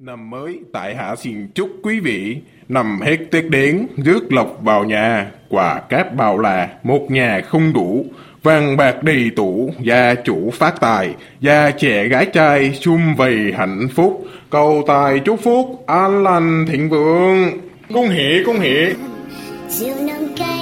Năm mới tại hạ xin chúc quý vị năm hết Tết đến, rước lộc vào nhà, quà cáp bao là, một nhà không đủ, vàng bạc đầy tủ, gia chủ phát tài, gia trẻ gái trai sum vầy hạnh phúc, cầu tài chúc phúc, an lành thịnh vượng.恭喜恭喜！